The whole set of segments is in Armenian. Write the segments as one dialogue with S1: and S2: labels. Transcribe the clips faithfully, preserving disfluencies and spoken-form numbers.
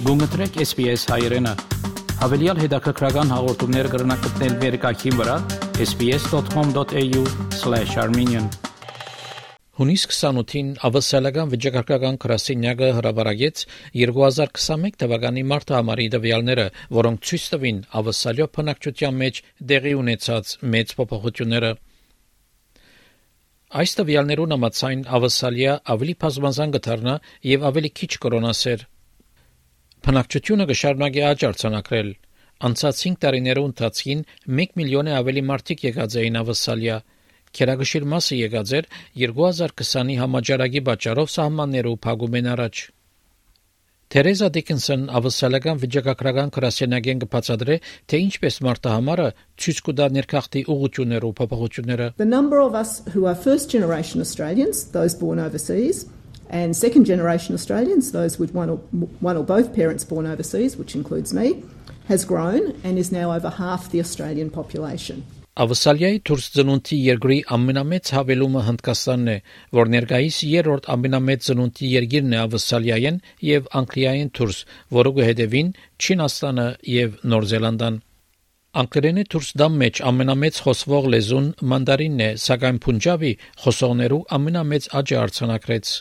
S1: Գումտրեք S B S հայերենը։ Հավելյալ հետաքրքրական հաղորդումներ կգրնակցնել վերկայքին վրա s b s dot com dot a u slash armenian Հունիս քսանութին ավսալական վիճակագրական գրասենյակը հրապարակեց երկու հազար քսանմեկ թվականի մարտի ամառի տվյալները, որոնք ցույց տվին ավսալյո բնակչության մեջ տեղի ունեցած մեծ փոփոխությունները։ Այս տվյալներուն համաձայն ավսալիա ավելի բազմազան կդառնա եւ ավելի քիչ կորոնասեր։ Բնակչությունը կշարունակի աճ արձանագրել։ Անցած հինգ տարիներու ընթացքին մեկ միլիոնը ավելի մարդիկ եկած էին ավսալիա։ Քերագշիլ մասը եկած էր երկու հազար քսանի համաճարակի պատճառով սահմաններու փակում են առաջ։ Թերեզա Դիկինսոն ավսալական վիճակագրական գրասենյակեն կբացատրե, թե ինչպես մարտահամարը ցույց կտա ներքախտի ուղղություններու փոփոխությունները։
S2: The number of us who are first generation Australians, those born overseas, and second generation Australians, those with one or, one or both parents born overseas, which includes me, has grown and is now over half the Australian population.
S1: Ավսալիայի դուրս ծնունդի երկրի ամենամեծ հավելումը Հնդկաստանն է, որ ներկայիս երրորդ ամենամեծ ծնունդի երկիրն է ավսալիայեն եւ անգլիայեն դուրս, որը կհետևին Չինաստանը եւ Նոր Զելանդան։ Անգլերենի դուրս դամ մեջ ամենամեծ խոսվող լեզուն մանդարինն է, սակայն փունջաբի խոսողներու ամենամեծ աճը արձանագրեց։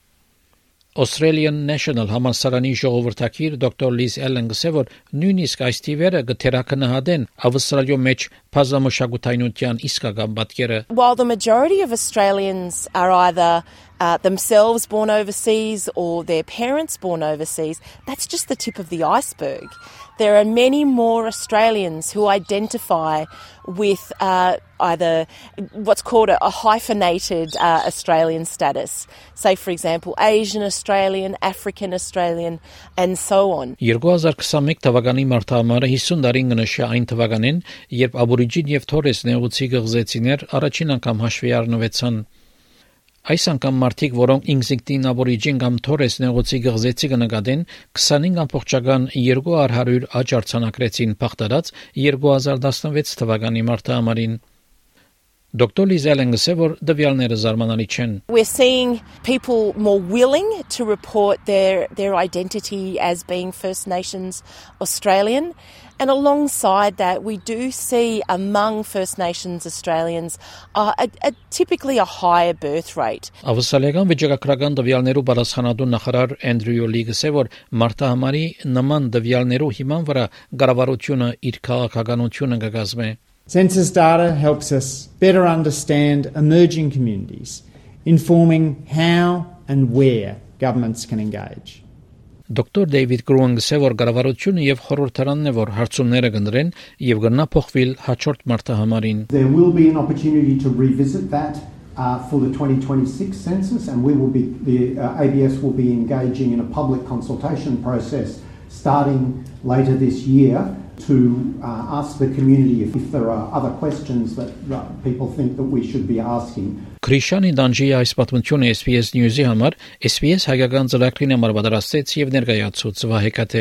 S1: Australian National համալսարանի ժողովրդակիր դոկտոր Liz Allen գսե որ նույնիսկ այս թիվերը կթերակնահատեն ավստրալիո մեջ բազմամշակութայնության իսկական պատկերը։
S3: While the majority of Australians are either uh, themselves born overseas or their parents born overseas, that's just the tip of the iceberg. There are many more Australians who identify with uh, either what's called a, a hyphenated uh, Australian status. Say, for example, Asian Australian, African Australian, and so on.
S1: երկու հազար քսանմեկ թվականի մարտահամարը հիսուն տարին կնշի այն թվականին, երբ աբորիջին եւ թորես նեղուցի գղզեցիներ առաջին անգամ հաշվի առնվեցան։ Այս անգամ մարդիկ, որոնք ինքնին աբորիջին կամ թորես նեղուցի գղզեցի կնկատեն, քսանհինգ ամբողջական երկու հարյուր աճ արձանագրեցին փախտած երկու հազար տասնվեց թվականի մարտահամարին։ Doctor Liz Allen գսե որ տվյալները զարմանալի չեն։
S3: We're seeing people more willing to report their their identity as being First Nations Australian. And alongside that, we do see among First Nations Australians uh, a, a, typically a higher birth rate.
S1: Ավսալիական վիճակագրական տվյալներու պատասխանատու նախարար Andrew Lee գսե որ մարտահամարի նման տվյալներու հիման վրա կառավարությունը իր քաղաքականությունը կկազմի։
S4: Census data helps us better understand emerging communities, informing how and where governments can engage.
S1: Doctor David Gruen գսե որ կառավարությունը եւ խորհրդարանն է որ հարցումները կնդրեն եւ կնա փոխվել հաջորդ մարտահամարին։
S5: There will be an opportunity to revisit that uh, for the twenty twenty-six census, and we will be the uh, A B S will be engaging in a public consultation process starting later this year to uh, ask the community if, if there are other questions that uh, people think that we should be asking.
S1: Քրիշանի Դանջի այս պատմությունը S B S News-ի համար S B S հայկական ծրագրին համար պատրաստեց եւ ներկայացուց Վահեկաթե։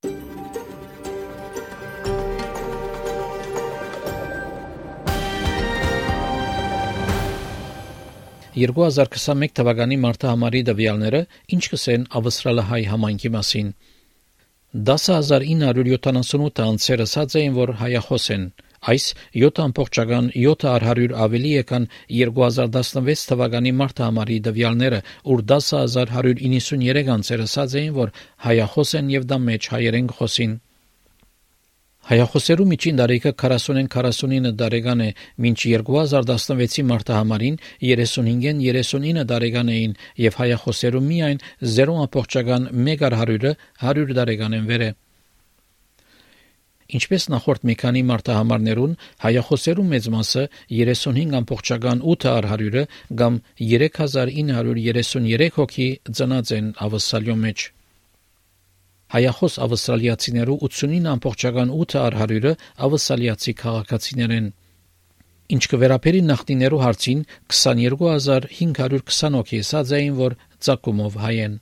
S1: երկու հազար քսանմեկ թվականի մարտահամարի տվյալները ինչ կսեն ավստրալահայ համայնքի մասին։ դասը հազար ինը հարյուր յոթանասունութ անձերը ասած էին, որ հայախոս են։ Այս յոթ ամբողջական յոթ հարյուր ավելի եկան երկու հազար տասնվեց թվականի մարտահամարի տվյալները, ուր դասը հազար հարյուր իննսունյերեք անձերը ասած էին, որ հայախոս են եւ դա մեջ հայերեն խոսին։ Հայախոսերու միջին տարիքը քառասունեն քառասունինը տարեկան է, մինչ երկու հազար տասնվեցի մարտահամարին երեսունհինգեն երեսունինը տարեկան էին եւ հայախոսերու միայն զերո ամբողջական մեկ հարյուրը հարյուր տարեկան են վերը։ Ինչպես նախորդ մի քանի մարտահամարներուն հայախոսերու մեծ մասը երեսունհինգ ամբողջական ութ հարյուրը կամ երեք հազար ինը հարյուր երեսունյերեք հոգի ծնած են ավստրալիո մեջ։ Հայախոս ավստրալիացիներու ութսունինը ամբողջական ութ հարյուրը ավստրալիացի քաղաքացիներ են։ Ինչ կվերապերի նախնիներու հարցին քսաներկու հազար հինգ հարյուր քսան հոգի ասած էին, որ ծագումով հայ են։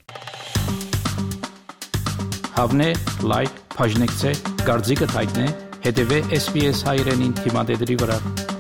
S1: Հավնե, լայք, բաժնեկցե, դարձիկը թայտնե, հետևե S B S հայրենին թիմադեդրի վրա։